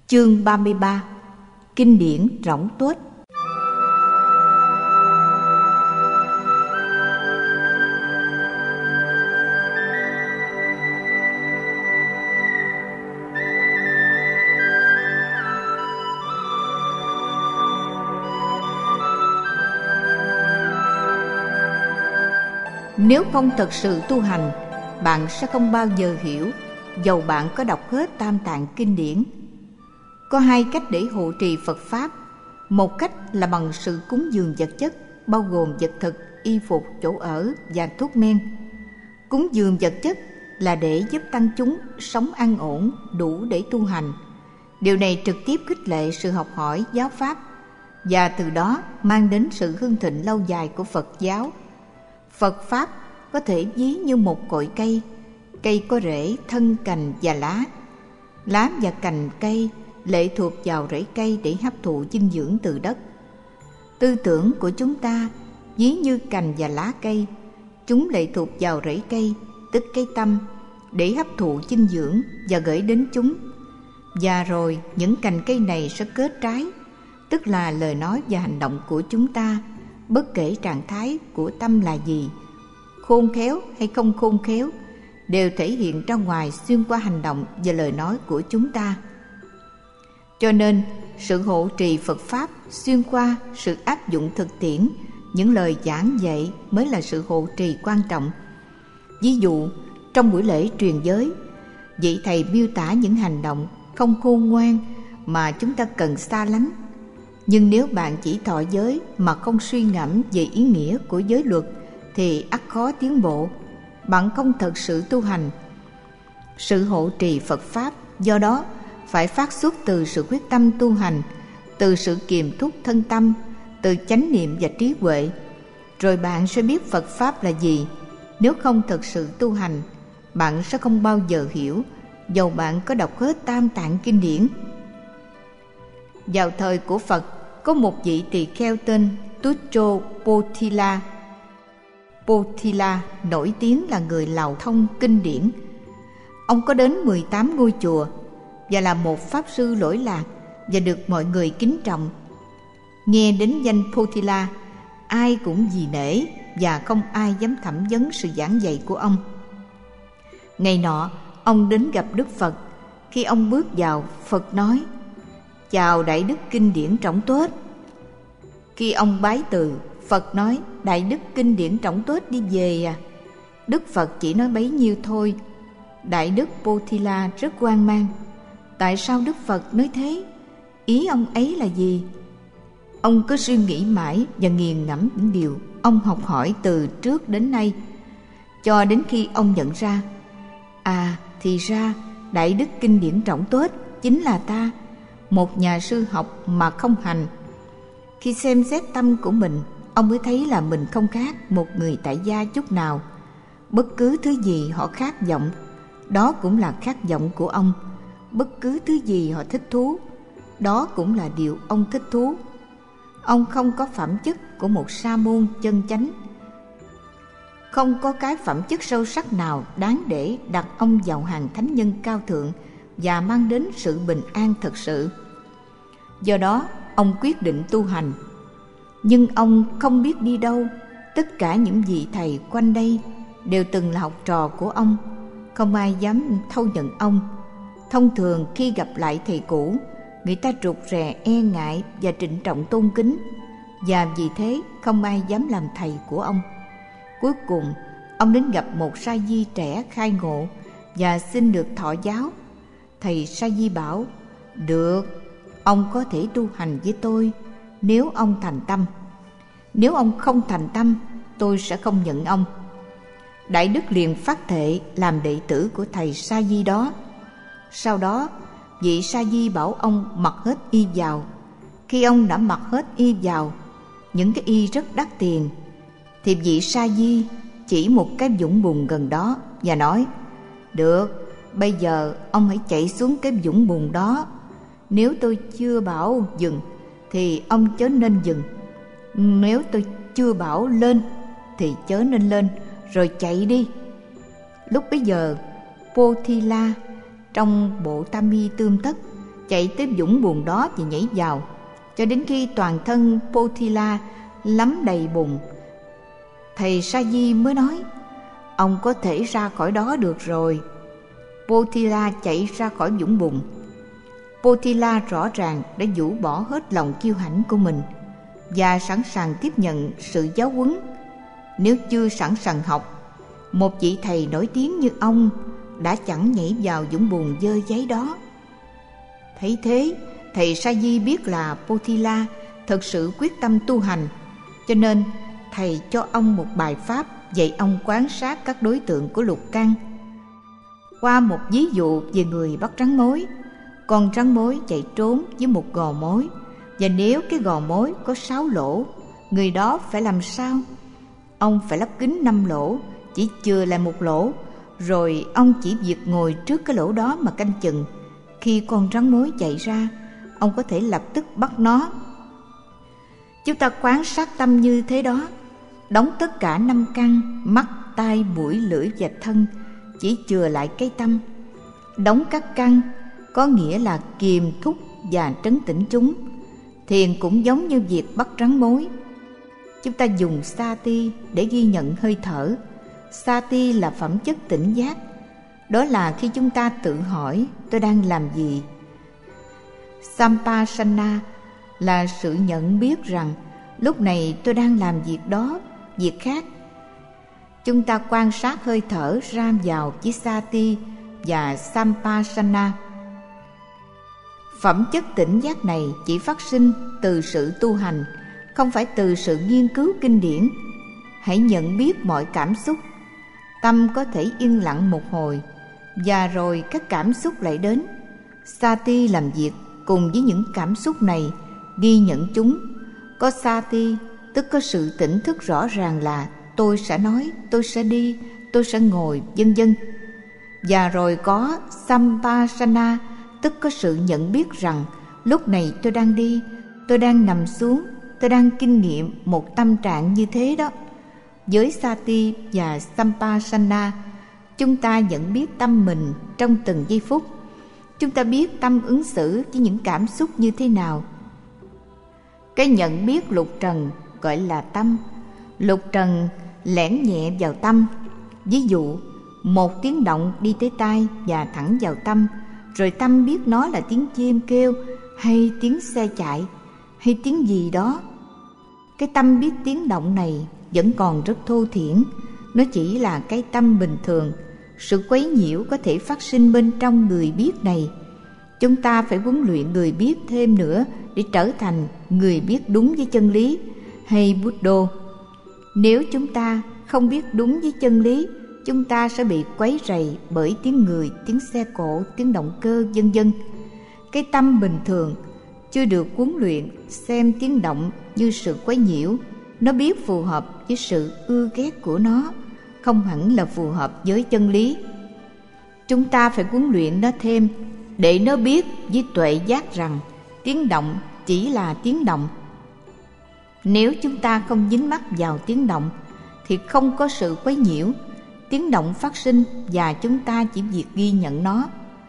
Chương 33. Kinh điển rỗng tuếch. Nếu không thật sự tu hành, bạn sẽ không bao giờ hiểu, dầu bạn có đọc hết Tam Tạng kinh điển. Có hai cách để hộ trì Phật Pháp. Một cách là bằng sự cúng dường vật chất, bao gồm vật thực, y phục, chỗ ở và thuốc men. Cúng dường vật chất là để giúp tăng chúng sống an ổn, đủ để tu hành. Điều này trực tiếp khích lệ sự học hỏi giáo Pháp, và từ đó mang đến sự hưng thịnh lâu dài của Phật giáo. Phật Pháp có thể ví như một cội cây. Cây có rễ, thân, cành và lá. Lá và cành cây lệ thuộc vào rễ cây để hấp thụ dinh dưỡng từ đất. Tư tưởng của chúng ta ví như cành và lá cây. Chúng lệ thuộc vào rễ cây, tức cái tâm, để hấp thụ dinh dưỡng và gửi đến chúng. Và rồi những cành cây này sẽ kết trái, tức là lời nói và hành động của chúng ta, bất kể trạng thái của tâm là gì, khôn khéo hay không khôn khéo, đều thể hiện ra ngoài xuyên qua hành động và lời nói của chúng ta. Cho nên, sự hộ trì Phật Pháp xuyên qua sự áp dụng thực tiễn những lời giảng dạy mới là sự hộ trì quan trọng. Ví dụ, trong buổi lễ truyền giới, vị thầy miêu tả những hành động không khôn ngoan mà chúng ta cần xa lánh. Nhưng nếu bạn chỉ thọ giới mà không suy ngẫm về ý nghĩa của giới luật thì ắt khó tiến bộ. Bạn không thật sự tu hành. Sự hộ trì Phật Pháp do đó phải phát xuất từ sự quyết tâm tu hành, từ sự kiềm thúc thân tâm, từ chánh niệm và trí huệ. Rồi bạn sẽ biết Phật Pháp là gì. Nếu không thật sự tu hành, bạn sẽ không bao giờ hiểu, dầu bạn có đọc hết Tam Tạng kinh điển. Vào thời của Phật, có một vị tỳ kheo tên Tucho Pothila. Pothila nổi tiếng là người lào thông kinh điển. Ông có đến 18 ngôi chùa và là một pháp sư lỗi lạc và được mọi người kính trọng. Nghe đến danh Pothila, ai cũng vì nể và không ai dám thẩm vấn sự giảng dạy của ông. Ngày nọ, ông đến gặp Đức Phật. Khi ông bước vào, Phật nói: "Chào Đại Đức kinh điển Trọng Tuếch." Khi ông bái từ, Phật nói: "Đại Đức kinh điển Trọng Tuếch đi về à?" Đức Phật chỉ nói bấy nhiêu thôi. Đại Đức Pothila rất hoang mang. Tại sao Đức Phật nói thế? Ý ông ấy là gì? Ông cứ suy nghĩ mãi và nghiền ngẫm những điều ông học hỏi từ trước đến nay, cho đến khi ông nhận ra, thì ra Đại Đức kinh điển Trọng Tuếch chính là ta, một nhà sư học mà không hành. Khi xem xét tâm của mình, ông mới thấy là mình không khác một người tại gia chút nào. Bất cứ thứ gì họ khát vọng, đó cũng là khát vọng của ông. Bất cứ thứ gì họ thích thú, đó cũng là điều ông thích thú. Ông không có phẩm chất của một sa môn chân chánh. Không có cái phẩm chất sâu sắc nào đáng để đặt ông vào hàng thánh nhân cao thượng và mang đến sự bình an thật sự. Do đó, ông quyết định tu hành. Nhưng ông không biết đi đâu. Tất cả những vị thầy quanh đây đều từng là học trò của ông. Không ai dám thâu nhận ông. Thông thường khi gặp lại thầy cũ, người ta rụt rè, e ngại và trịnh trọng tôn kính, và vì thế không ai dám làm thầy của ông. Cuối cùng, ông đến gặp một sa di trẻ khai ngộ và xin được thọ giáo. Thầy sa di bảo: "Được, ông có thể tu hành với tôi nếu ông thành tâm. Nếu ông không thành tâm, tôi sẽ không nhận ông." Đại Đức liền phát thệ làm đệ tử của thầy sa di đó. Sau đó, vị sa di bảo ông mặc hết y vào. Khi ông đã mặc hết y vào, những cái y rất đắt tiền, thì vị sa di chỉ một cái vũng bùn gần đó và nói: "Được, bây giờ ông hãy chạy xuống cái vũng bùn đó. Nếu tôi chưa bảo dừng thì ông chớ nên dừng. Nếu tôi chưa bảo lên thì chớ nên lên, rồi chạy đi." Lúc bấy giờ, Pothila trong bộ tam y tươm tất chạy tới vũng bùn đó và nhảy vào, cho đến khi toàn thân Potila lấm đầy bùn. Thầy Sa Di mới nói: ông có thể ra khỏi đó được rồi. Potila chạy ra khỏi vũng bùn. Potila rõ ràng đã rũ bỏ hết lòng kiêu hãnh của mình và sẵn sàng tiếp nhận sự giáo huấn. Nếu chưa sẵn sàng học, một vị thầy nổi tiếng như ông đã chẳng nhảy vào vũng bùn dơ giấy đó. Thấy thế, thầy Sa Di biết là Potila thực sự quyết tâm tu hành, cho nên thầy cho ông một bài pháp dạy ông quan sát các đối tượng của lục căn. Qua một ví dụ về người bắt rắn mối, con rắn mối chạy trốn với một gò mối, và nếu cái gò mối có 6 lỗ, người đó phải làm sao? Ông phải lắp kính 5 lỗ, chỉ chừa lại một lỗ, rồi ông chỉ việc ngồi trước cái lỗ đó mà canh chừng. Khi con rắn mối chạy ra, ông có thể lập tức bắt nó. Chúng ta quan sát tâm như thế đó, đóng tất cả 5 căn: mắt, tai, mũi, lưỡi và thân, chỉ chừa lại cái tâm. Đóng các căn có nghĩa là kiềm thúc và trấn tĩnh chúng. Thiền cũng giống như việc bắt rắn mối. Chúng ta dùng sati để ghi nhận hơi thở. Sati là phẩm chất tỉnh giác. Đó là khi chúng ta tự hỏi tôi đang làm gì. Sampasana là sự nhận biết rằng lúc này tôi đang làm việc đó, việc khác. Chúng ta quan sát hơi thở ra vào với sati và sampasana. Phẩm chất tỉnh giác này chỉ phát sinh từ sự tu hành, không phải từ sự nghiên cứu kinh điển. Hãy nhận biết mọi cảm xúc. Tâm có thể yên lặng một hồi, và rồi các cảm xúc lại đến. Sati làm việc cùng với những cảm xúc này, ghi nhận chúng. Có sati tức có sự tỉnh thức rõ ràng là tôi sẽ nói, tôi sẽ đi, tôi sẽ ngồi, vân vân. Và rồi có sampasana tức có sự nhận biết rằng lúc này tôi đang đi, tôi đang nằm xuống, tôi đang kinh nghiệm một tâm trạng như thế đó. Với sati và sampasana, chúng ta nhận biết tâm mình trong từng giây phút. Chúng ta biết tâm ứng xử với những cảm xúc như thế nào. Cái nhận biết lục trần gọi là tâm. Lục trần lẻn nhẹ vào tâm. Ví dụ, một tiếng động đi tới tai và thẳng vào tâm, rồi tâm biết nó là tiếng chim kêu, hay tiếng xe chạy, hay tiếng gì đó. Cái tâm biết tiếng động này vẫn còn rất thô thiển. Nó chỉ là cái tâm bình thường. Sự quấy nhiễu có thể phát sinh bên trong người biết này. Chúng ta phải huấn luyện người biết thêm nữa để trở thành người biết đúng với chân lý, hay Buddha. Nếu chúng ta không biết đúng với chân lý, chúng ta sẽ bị quấy rầy bởi tiếng người, tiếng xe cộ, tiếng động cơ, vân vân. Cái tâm bình thường chưa được huấn luyện xem tiếng động như sự quấy nhiễu. Nó biết phù hợp với sự ưa ghét của nó, không hẳn là phù hợp với chân lý. Chúng ta phải huấn luyện nó thêm để nó biết với tuệ giác rằng tiếng động chỉ là tiếng động. Nếu chúng ta không dính mắc vào tiếng động thì không có sự quấy nhiễu. Tiếng động phát sinh và chúng ta chỉ việc ghi nhận nó.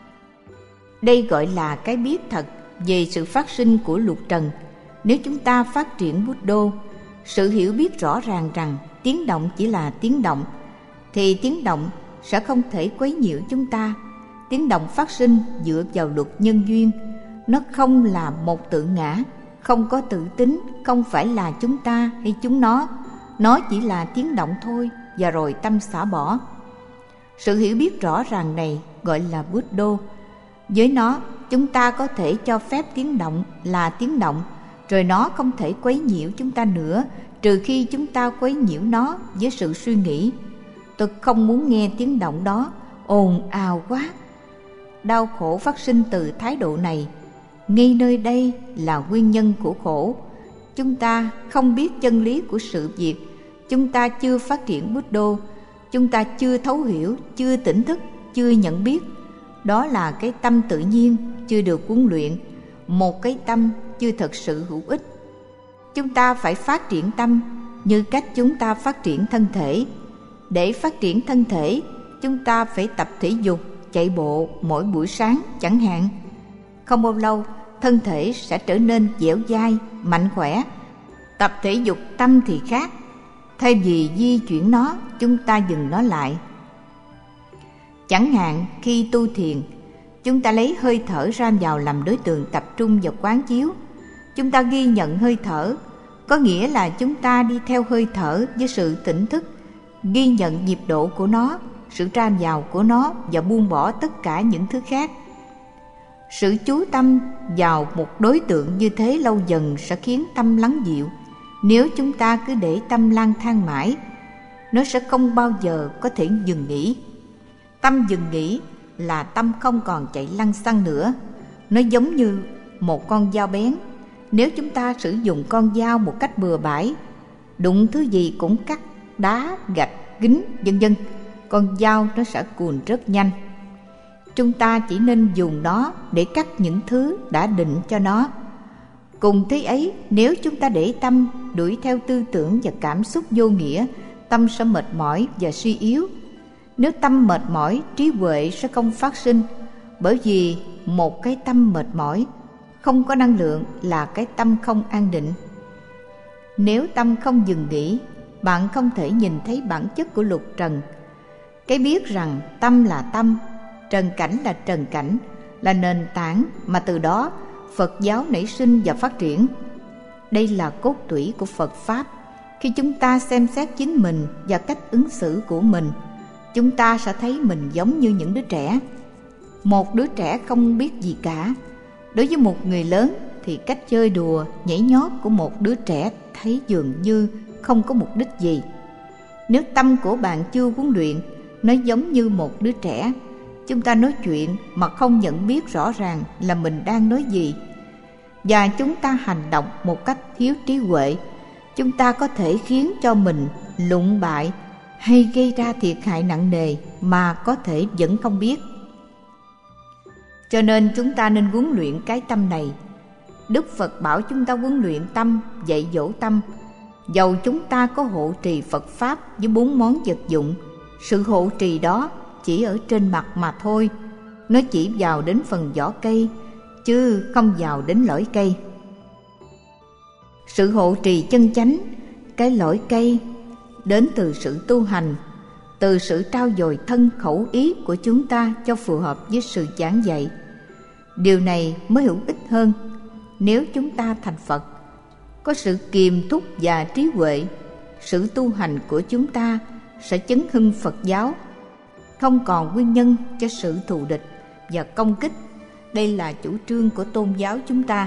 Đây gọi là cái biết thật về sự phát sinh của lục trần. Nếu chúng ta phát triển Buddha, sự hiểu biết rõ ràng rằng tiếng động chỉ là tiếng động, thì tiếng động sẽ không thể quấy nhiễu chúng ta. Tiếng động phát sinh dựa vào luật nhân duyên. Nó không là một tự ngã, không có tự tính, không phải là chúng ta hay chúng nó chỉ là tiếng động thôi, và rồi tâm xả bỏ. Sự hiểu biết rõ ràng này gọi là Buddha. Với nó, chúng ta có thể cho phép tiếng động là tiếng động, rồi nó không thể quấy nhiễu chúng ta nữa, trừ khi chúng ta quấy nhiễu nó với sự suy nghĩ. Tôi không muốn nghe tiếng động đó, ồn ào quá. Đau khổ phát sinh từ thái độ này. Ngay nơi đây là nguyên nhân của khổ. Chúng ta không biết chân lý của sự việc. Chúng ta chưa phát triển Buddha. Chúng ta chưa thấu hiểu, chưa tỉnh thức, chưa nhận biết. Đó là cái tâm tự nhiên chưa được huấn luyện, một cái tâm chưa thật sự hữu ích. Chúng ta phải phát triển tâm như cách chúng ta phát triển thân thể. Để phát triển thân thể, chúng ta phải tập thể dục, chạy bộ mỗi buổi sáng chẳng hạn. không bao lâu thân thể sẽ trở nên dẻo dai, mạnh khỏe. Tập thể dục tâm thì khác. Thay vì di chuyển nó, chúng ta dừng nó lại. Chẳng hạn khi tu thiền, chúng ta lấy hơi thở ra vào làm đối tượng tập trung và quán chiếu. Chúng ta ghi nhận hơi thở, có nghĩa là chúng ta đi theo hơi thở với sự tỉnh thức, ghi nhận nhịp độ của nó, sự ra vào của nó và buông bỏ tất cả những thứ khác. Sự chú tâm vào một đối tượng như thế lâu dần sẽ khiến tâm lắng dịu. Nếu chúng ta cứ để tâm lang thang mãi, nó sẽ không bao giờ có thể dừng nghỉ. Tâm dừng nghỉ là tâm không còn chạy lăng xăng nữa. Nó giống như một con dao bén. Nếu chúng ta sử dụng con dao một cách bừa bãi, đụng thứ gì cũng cắt, đá, gạch, kính, vân vân, con dao nó sẽ cuồn rất nhanh. Chúng ta chỉ nên dùng nó để cắt những thứ đã định cho nó. Cùng thế ấy, nếu chúng ta để tâm đuổi theo tư tưởng và cảm xúc vô nghĩa, tâm sẽ mệt mỏi và suy yếu. Nếu tâm mệt mỏi, trí huệ sẽ không phát sinh, bởi vì một cái tâm mệt mỏi, không có năng lượng là cái tâm không an định. Nếu tâm không dừng nghỉ, bạn không thể nhìn thấy bản chất của lục trần. Cái biết rằng tâm là tâm, trần cảnh là trần cảnh, là nền tảng mà từ đó Phật giáo nảy sinh và phát triển. Đây là cốt tủy của Phật Pháp. Khi chúng ta xem xét chính mình và cách ứng xử của mình, chúng ta sẽ thấy mình giống như những đứa trẻ. Một đứa trẻ không biết gì cả. Đối với một người lớn thì cách chơi đùa, nhảy nhót của một đứa trẻ thấy dường như không có mục đích gì. Nếu tâm của bạn chưa huấn luyện, nó giống như một đứa trẻ. Chúng ta nói chuyện mà không nhận biết rõ ràng là mình đang nói gì, và chúng ta hành động một cách thiếu trí huệ, chúng ta có thể khiến cho mình lụng bại hay gây ra thiệt hại nặng nề mà có thể vẫn không biết. Cho nên chúng ta nên huấn luyện cái tâm này. Đức Phật bảo chúng ta huấn luyện tâm, dạy dỗ tâm. Dầu chúng ta có hộ trì Phật Pháp với 4 món vật dụng, sự hộ trì đó chỉ ở trên mặt mà thôi. Nó chỉ vào đến phần vỏ cây, chứ không vào đến lõi cây. Sự hộ trì chân chánh, cái lõi cây, đến từ sự tu hành, từ sự trau dồi thân khẩu ý của chúng ta cho phù hợp với sự giảng dạy. Điều này mới hữu ích hơn. Nếu chúng ta thành Phật, có sự kiềm thúc và trí huệ, sự tu hành của chúng ta sẽ chấn hưng Phật giáo, không còn nguyên nhân cho sự thù địch và công kích. Đây là chủ trương của tôn giáo chúng ta.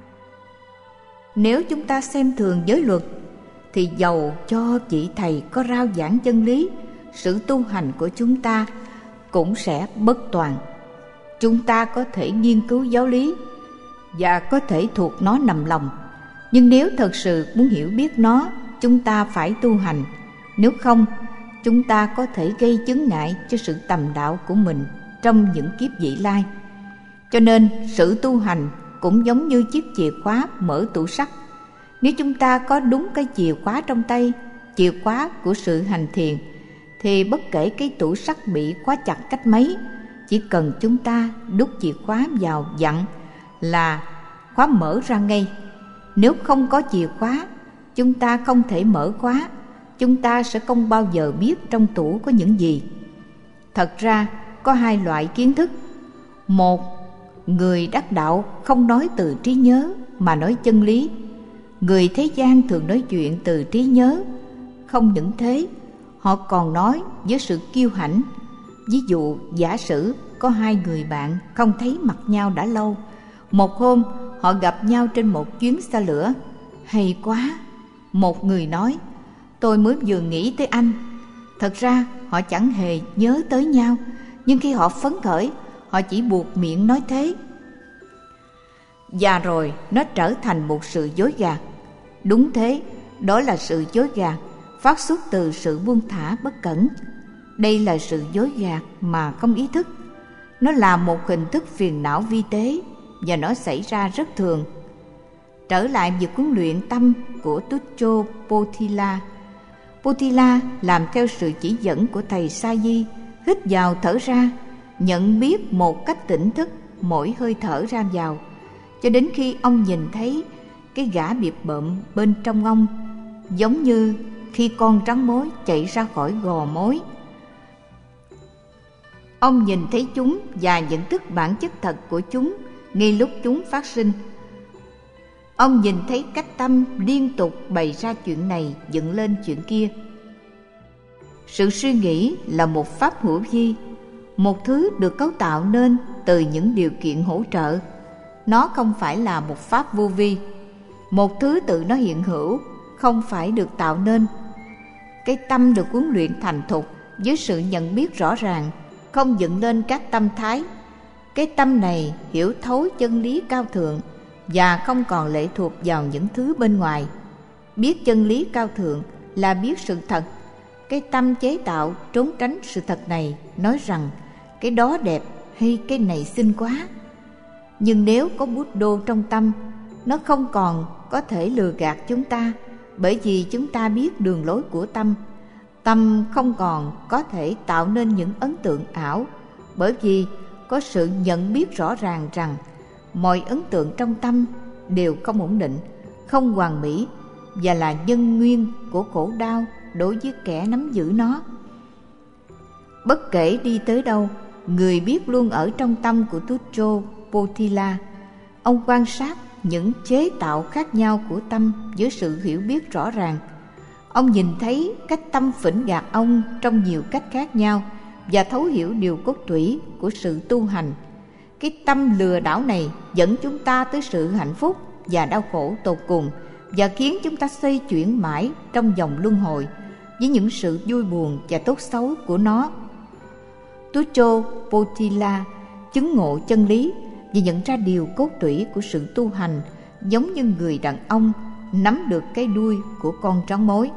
Nếu chúng ta xem thường giới luật, thì dầu cho vị thầy có rao giảng chân lý, sự tu hành của chúng ta cũng sẽ bất toàn. Chúng ta có thể nghiên cứu giáo lý và có thể thuộc nó nằm lòng, nhưng nếu thật sự muốn hiểu biết nó, chúng ta phải tu hành. Nếu không, chúng ta có thể gây chướng ngại cho sự tầm đạo của mình trong những kiếp vị lai. Cho nên sự tu hành cũng giống như chiếc chìa khóa mở tủ sắt. Nếu chúng ta có đúng cái chìa khóa trong tay, chìa khóa của sự hành thiền, thì bất kể cái tủ sắt bị khóa chặt cách mấy, chỉ cần chúng ta đút chìa khóa vào vặn là khóa mở ra ngay. Nếu không có chìa khóa, chúng ta không thể mở khóa. Chúng ta sẽ không bao giờ biết trong tủ có những gì. Thật ra có hai loại kiến thức. Một, người đắc đạo không nói từ trí nhớ mà nói chân lý. Người thế gian thường nói chuyện từ trí nhớ. Không những thế, họ còn nói với sự kiêu hãnh. Ví dụ, giả sử có hai người bạn không thấy mặt nhau đã lâu. Một hôm họ gặp nhau trên một chuyến xe lửa. Hay quá! Một người nói, tôi mới vừa nghĩ tới anh. Thật ra họ chẳng hề nhớ tới nhau, nhưng khi họ phấn khởi, họ chỉ buộc miệng nói thế. Và rồi nó trở thành một sự dối gạt. Đúng thế, đó là sự dối gạt phát xuất từ sự buông thả bất cẩn. Đây là sự dối gạt mà không ý thức. Nó là một hình thức phiền não vi tế và nó xảy ra rất thường. Trở lại việc huấn luyện tâm của Tuccio Potila. Potila làm theo sự chỉ dẫn của thầy Sa Di, hít vào thở ra, nhận biết một cách tỉnh thức mỗi hơi thở ra vào, cho đến khi ông nhìn thấy cái gã bịp bợm bên trong ông, giống như khi con rắn mối chạy ra khỏi gò mối. Ông nhìn thấy chúng và nhận thức bản chất thật của chúng ngay lúc chúng phát sinh. Ông nhìn thấy cách tâm liên tục bày ra chuyện này dựng lên chuyện kia. Sự suy nghĩ là một pháp hữu vi, một thứ được cấu tạo nên từ những điều kiện hỗ trợ. Nó không phải là một pháp vô vi, một thứ tự nó hiện hữu, không phải được tạo nên. Cái tâm được huấn luyện thành thục với sự nhận biết rõ ràng, không dựng lên các tâm thái. Cái tâm này hiểu thấu chân lý cao thượng và không còn lệ thuộc vào những thứ bên ngoài. Biết chân lý cao thượng là biết sự thật. Cái tâm chế tạo trốn tránh sự thật này, nói rằng cái đó đẹp hay cái này xinh quá. Nhưng nếu có Bút Đô trong tâm, nó không còn có thể lừa gạt chúng ta, bởi vì chúng ta biết đường lối của tâm. Tâm không còn có thể tạo nên những ấn tượng ảo, bởi vì có sự nhận biết rõ ràng rằng mọi ấn tượng trong tâm đều không ổn định, không hoàn mỹ và là nhân nguyên của khổ đau đối với kẻ nắm giữ nó. Bất kể đi tới đâu, người biết luôn ở trong tâm của Tujo Potila. Ông quan sát những chế tạo khác nhau của tâm với sự hiểu biết rõ ràng. Ông nhìn thấy cách tâm phỉnh gạt ông trong nhiều cách khác nhau và thấu hiểu điều cốt tủy của sự tu hành. Cái tâm lừa đảo này dẫn chúng ta tới sự hạnh phúc và đau khổ tột cùng, và khiến chúng ta xoay chuyển mãi trong vòng luân hồi với những sự vui buồn và tốt xấu của nó. Tujo Potila chứng ngộ chân lý và nhận ra điều cốt tủy của sự tu hành, giống như người đàn ông nắm được cái đuôi của con rắn mối.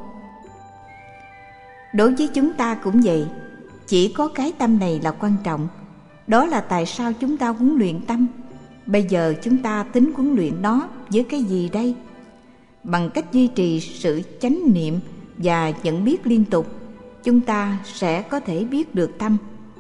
Đối với chúng ta cũng vậy, chỉ có cái tâm này là quan trọng. Đó là tại sao chúng ta huấn luyện tâm. Bây giờ chúng ta tính huấn luyện nó với cái gì đây? Bằng cách duy trì sự chánh niệm và nhận biết liên tục, chúng ta sẽ có thể biết được tâm.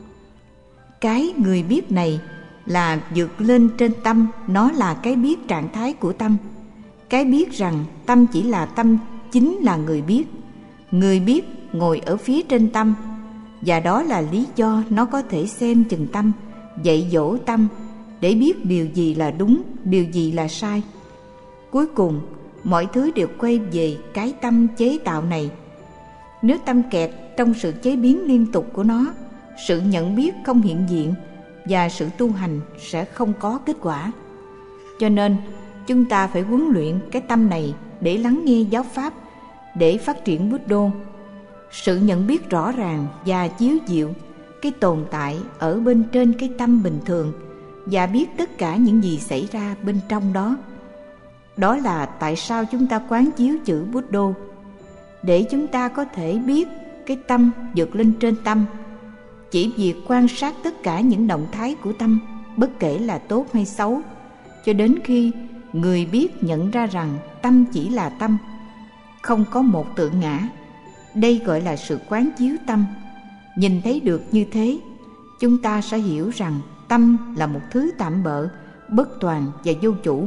Cái người biết này là vượt lên trên tâm, nó là cái biết trạng thái của tâm. Cái biết rằng tâm chỉ là tâm chính là người biết. Người biết ngồi ở phía trên tâm, và đó là lý do nó có thể xem chừng tâm, dạy dỗ tâm để biết điều gì là đúng, điều gì là sai. Cuối cùng, mọi thứ đều quay về cái tâm chế tạo này. Nếu tâm kẹt trong sự chế biến liên tục của nó, sự nhận biết không hiện diện và sự tu hành sẽ không có kết quả. Cho nên, chúng ta phải huấn luyện cái tâm này để lắng nghe giáo pháp, để phát triển Bút Đô. Sự nhận biết rõ ràng và chiếu diệu cái tồn tại ở bên trên cái tâm bình thường, và biết tất cả những gì xảy ra bên trong đó. Đó là tại sao chúng ta quán chiếu chữ Bút Đô, để chúng ta có thể biết cái tâm vượt lên trên tâm. Chỉ việc quan sát tất cả những động thái của tâm, bất kể là tốt hay xấu, cho đến khi người biết nhận ra rằng tâm chỉ là tâm, không có một tự ngã. Đây gọi là sự quán chiếu tâm. Nhìn thấy được như thế, chúng ta sẽ hiểu rằng tâm là một thứ tạm bợ, bất toàn và vô chủ.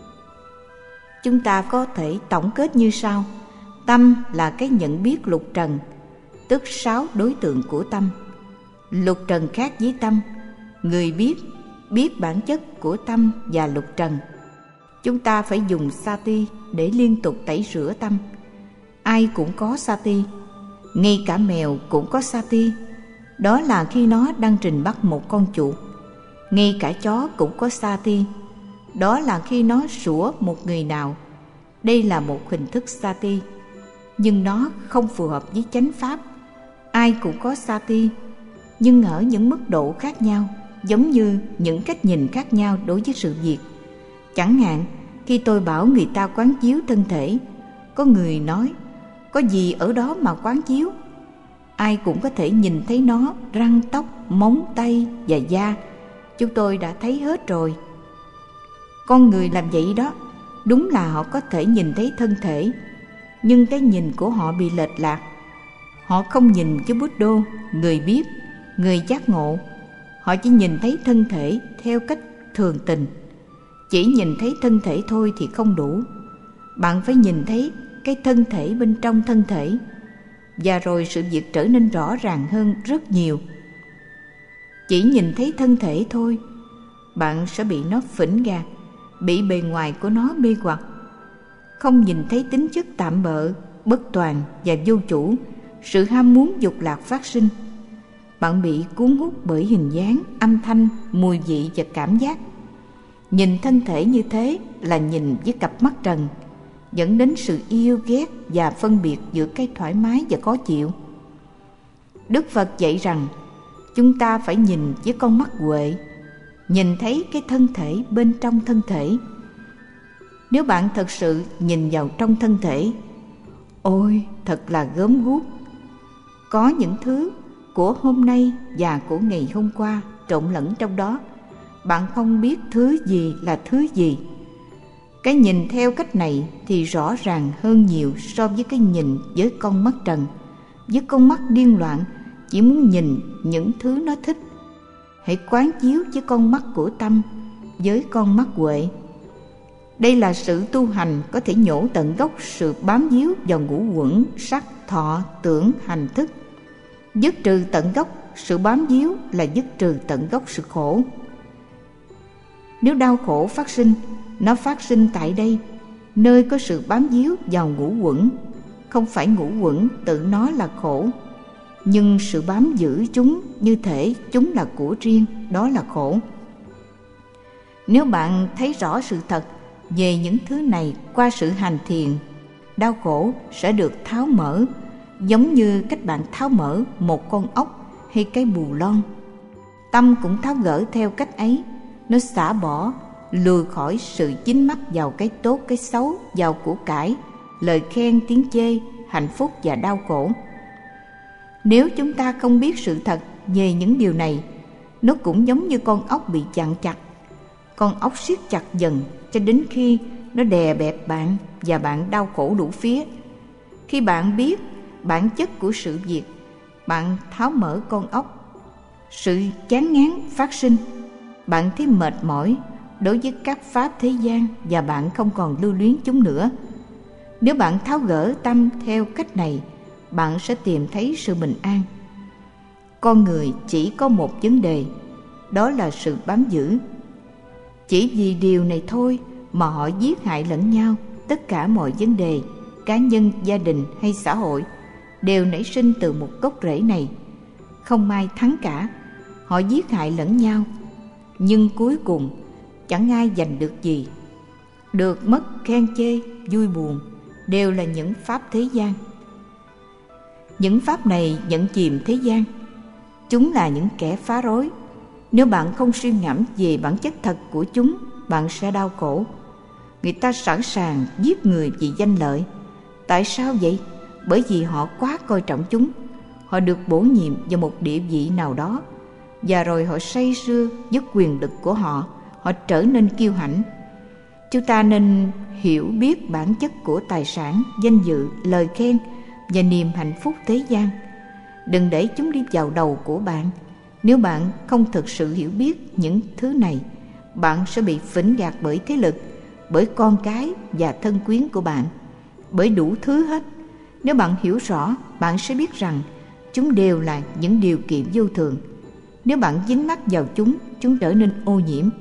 Chúng ta có thể tổng kết như sau: tâm là cái nhận biết lục trần, tức 6 đối tượng của tâm. Lục trần khác với tâm. Người biết bản chất của tâm và lục trần. Chúng ta phải dùng sati để liên tục tẩy rửa tâm. Ai cũng có sati, ngay cả mèo cũng có sati. Đó là khi nó đang trình bắt một con chuột. Ngay cả chó cũng có sati. Đó là khi nó sủa một người nào. Đây là một hình thức sati, nhưng nó không phù hợp với chánh pháp. Ai cũng có sati, nhưng ở những mức độ khác nhau, giống như những cách nhìn khác nhau đối với sự việc. Chẳng hạn, khi tôi bảo người ta quán chiếu thân thể, có người nói: có gì ở đó mà quán chiếu? Ai cũng có thể nhìn thấy nó, răng, tóc, móng tay và da. Chúng tôi đã thấy hết rồi. Con người làm vậy đó. Đúng là họ có thể nhìn thấy thân thể, nhưng cái nhìn của họ bị lệch lạc. Họ không nhìn với Bút Đô, người biết, người giác ngộ. Họ chỉ nhìn thấy thân thể theo cách thường tình. Chỉ nhìn thấy thân thể thôi thì không đủ. Bạn phải nhìn thấy cái thân thể bên trong thân thể, và rồi sự việc trở nên rõ ràng hơn rất nhiều. Chỉ nhìn thấy thân thể thôi, bạn sẽ bị nó phỉnh gạt, bị bề ngoài của nó mê hoặc. Không nhìn thấy tính chất tạm bợ, bất toàn và vô chủ, sự ham muốn dục lạc phát sinh. Bạn bị cuốn hút bởi hình dáng, âm thanh, mùi vị và cảm giác. Nhìn thân thể như thế là nhìn với cặp mắt trần, dẫn đến sự yêu ghét và phân biệt giữa cái thoải mái và khó chịu. Đức Phật dạy rằng chúng ta phải nhìn với con mắt huệ, nhìn thấy cái thân thể bên trong thân thể. Nếu bạn thật sự nhìn vào trong thân thể, ôi thật là gớm ghiếc. Có những thứ của hôm nay và của ngày hôm qua trộn lẫn trong đó. Bạn không biết thứ gì là thứ gì. Cái nhìn theo cách này thì rõ ràng hơn nhiều so với cái nhìn với con mắt trần, với con mắt điên loạn chỉ muốn nhìn những thứ nó thích. Hãy quán chiếu với con mắt của tâm, với con mắt huệ. Đây là sự tu hành có thể nhổ tận gốc sự bám víu vào ngũ uẩn sắc, thọ, tưởng, hành, thức. Dứt trừ tận gốc sự bám víu là dứt trừ tận gốc sự khổ. Nếu đau khổ phát sinh, nó phát sinh tại đây, nơi có sự bám víu vào ngũ uẩn. Không phải ngũ uẩn tự nó là khổ, nhưng sự bám giữ chúng như thể chúng là của riêng, đó là khổ. Nếu bạn thấy rõ sự thật về những thứ này qua sự hành thiền, đau khổ sẽ được tháo mở, giống như cách bạn tháo mở một con ốc hay cái bù lon. Tâm cũng tháo gỡ theo cách ấy. Nó xả bỏ, lùi khỏi sự dính mắc vào cái tốt cái xấu, vào của cải, lời khen tiếng chê, hạnh phúc và đau khổ. Nếu chúng ta không biết sự thật về những điều này, nó cũng giống như con ốc bị chặn chặt. Con ốc siết chặt dần cho đến khi nó đè bẹp bạn và bạn đau khổ đủ phía. Khi bạn biết bản chất của sự việc, bạn tháo mở con ốc, sự chán ngán phát sinh. Bạn thấy mệt mỏi đối với các pháp thế gian và bạn không còn lưu luyến chúng nữa. Nếu bạn tháo gỡ tâm theo cách này, bạn sẽ tìm thấy sự bình an. Con người chỉ có một vấn đề, đó là sự bám giữ. Chỉ vì điều này thôi mà họ giết hại lẫn nhau. Tất cả mọi vấn đề, cá nhân, gia đình hay xã hội đều nảy sinh từ một gốc rễ này. Không ai thắng cả, họ giết hại lẫn nhau, nhưng cuối cùng chẳng ai giành được gì. Được mất, khen chê, vui buồn đều là những pháp thế gian. Những pháp này nhận chìm thế gian. Chúng là những kẻ phá rối. Nếu bạn không suy ngẫm về bản chất thật của chúng, bạn sẽ đau khổ. Người ta sẵn sàng giết người vì danh lợi. Tại sao vậy? Bởi vì họ quá coi trọng chúng. Họ được bổ nhiệm vào một địa vị nào đó, và rồi họ say sưa với quyền lực của họ. Họ trở nên kiêu hãnh. Chúng ta nên hiểu biết bản chất của tài sản, danh dự, lời khen và niềm hạnh phúc thế gian. Đừng để chúng đi vào đầu của bạn. Nếu bạn không thực sự hiểu biết những thứ này, bạn sẽ bị phỉnh gạt bởi thế lực, bởi con cái và thân quyến của bạn, bởi đủ thứ hết. Nếu bạn hiểu rõ, bạn sẽ biết rằng chúng đều là những điều kiện vô thường. Nếu bạn dính mắc vào chúng trở nên ô nhiễm.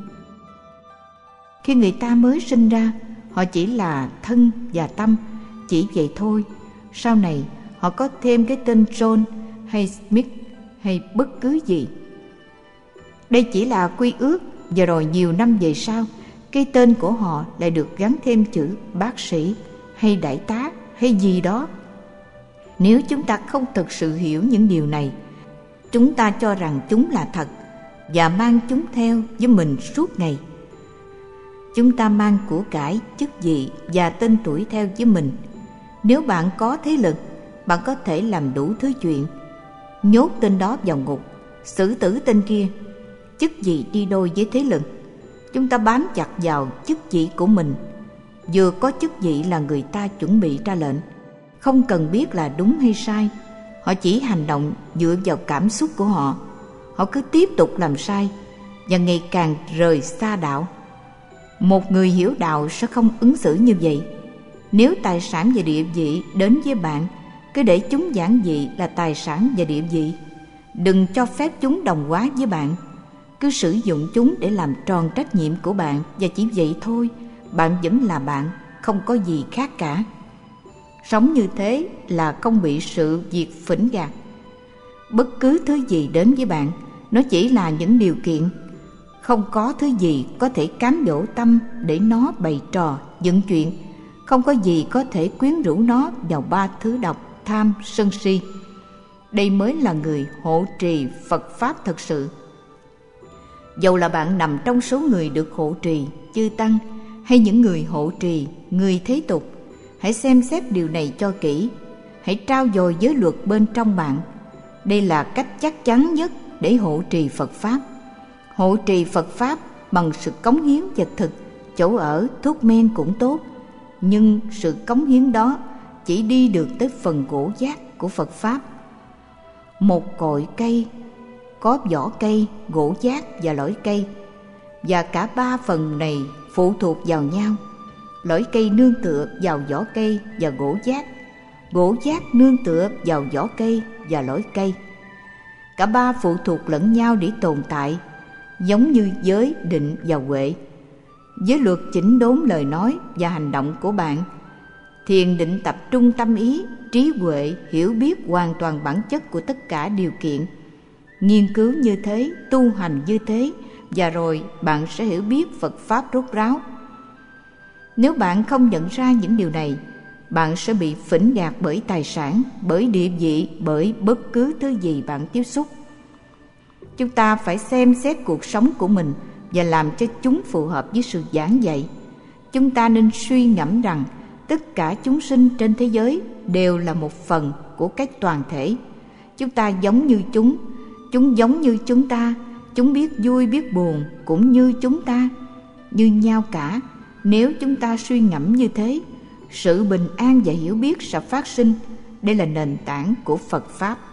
Khi người ta mới sinh ra, họ chỉ là thân và tâm, chỉ vậy thôi. Sau này, họ có thêm cái tên John hay Smith hay bất cứ gì. Đây chỉ là quy ước, và rồi nhiều năm về sau, cái tên của họ lại được gắn thêm chữ bác sĩ hay đại tá hay gì đó. Nếu chúng ta không thực sự hiểu những điều này, chúng ta cho rằng chúng là thật và mang chúng theo với mình suốt ngày. Chúng ta mang của cải, chức vị và tên tuổi theo với mình. Nếu bạn có thế lực, bạn có thể làm đủ thứ chuyện. Nhốt tên đó vào ngục, xử tử tên kia. Chức vị đi đôi với thế lực. Chúng ta bám chặt vào chức vị của mình. Vừa có chức vị là người ta chuẩn bị ra lệnh, không cần biết là đúng hay sai. Họ chỉ hành động dựa vào cảm xúc của họ. Họ cứ tiếp tục làm sai, và ngày càng rời xa đạo. Một người hiểu đạo sẽ không ứng xử như vậy. Nếu tài sản và địa vị đến với bạn, cứ để chúng giản dị là tài sản và địa vị. Đừng cho phép chúng đồng hóa với bạn. Cứ sử dụng chúng để làm tròn trách nhiệm của bạn, và chỉ vậy thôi, bạn vẫn là bạn, không có gì khác cả. Sống như thế là không bị sự việc phỉnh gạt. Bất cứ thứ gì đến với bạn, nó chỉ là những điều kiện. Không có thứ gì có thể cám dỗ tâm để nó bày trò, dựng chuyện. Không có gì có thể quyến rũ nó vào ba thứ độc, tham, sân si. Đây mới là người hộ trì Phật Pháp thật sự. Dầu là bạn nằm trong số người được hộ trì, chư tăng, hay những người hộ trì, người thế tục, hãy xem xét điều này cho kỹ. Hãy trau dồi giới luật bên trong bạn. Đây là cách chắc chắn nhất để hộ trì Phật Pháp. Hộ trì Phật Pháp bằng sự cống hiến vật thực, chỗ ở, thuốc men cũng tốt. Nhưng sự cống hiến đó chỉ đi được tới phần gỗ giác của Phật Pháp. Một cội cây có vỏ cây, gỗ giác và lõi cây, và cả ba phần này phụ thuộc vào nhau. Lõi cây nương tựa vào vỏ cây và gỗ giác nương tựa vào vỏ cây và lõi cây. Cả ba phụ thuộc lẫn nhau để tồn tại, giống như giới, định và huệ. Giới luật chỉnh đốn lời nói và hành động của bạn. Thiền định tập trung tâm ý, trí huệ hiểu biết hoàn toàn bản chất của tất cả điều kiện. Nghiên cứu như thế, tu hành như thế, và rồi bạn sẽ hiểu biết Phật Pháp rốt ráo. Nếu bạn không nhận ra những điều này, bạn sẽ bị phỉnh gạt bởi tài sản, bởi địa vị, bởi bất cứ thứ gì bạn tiếp xúc. Chúng ta phải xem xét cuộc sống của mình và làm cho chúng phù hợp với sự giảng dạy. Chúng ta nên suy ngẫm rằng tất cả chúng sinh trên thế giới đều là một phần của cái toàn thể. Chúng ta giống như chúng giống như chúng ta, chúng biết vui biết buồn cũng như chúng ta, như nhau cả. Nếu chúng ta suy ngẫm như thế, sự bình an và hiểu biết sẽ phát sinh. Đây là nền tảng của Phật Pháp.